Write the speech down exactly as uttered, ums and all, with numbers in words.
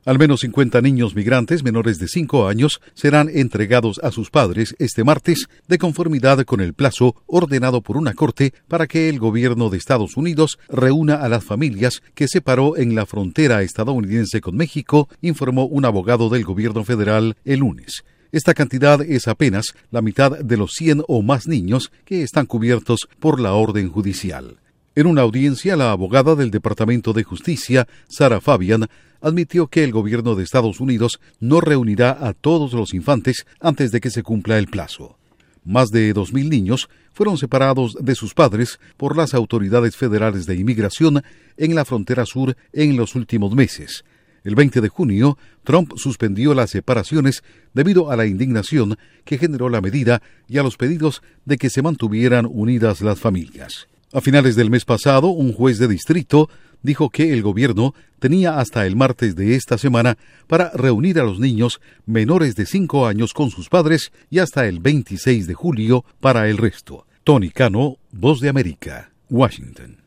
Al menos cincuenta niños migrantes menores de cinco años serán entregados a sus padres este martes, de conformidad con el plazo ordenado por una corte para que el gobierno de Estados Unidos reúna a las familias que separó en la frontera estadounidense con México, informó un abogado del gobierno federal el lunes. Esta cantidad es apenas la mitad de los cien o más niños que están cubiertos por la orden judicial. En una audiencia, la abogada del Departamento de Justicia, Sarah Fabian, admitió que el gobierno de Estados Unidos no reunirá a todos los infantes antes de que se cumpla el plazo. Más de dos mil niños fueron separados de sus padres por las autoridades federales de inmigración en la frontera sur en los últimos meses. El veinte de junio, Trump suspendió las separaciones debido a la indignación que generó la medida y a los pedidos de que se mantuvieran unidas las familias. A finales del mes pasado, un juez de distrito dijo que el gobierno tenía hasta el martes de esta semana para reunir a los niños menores de cinco años con sus padres y hasta el veintiséis de julio para el resto. Tony Cano, Voz de América, Washington.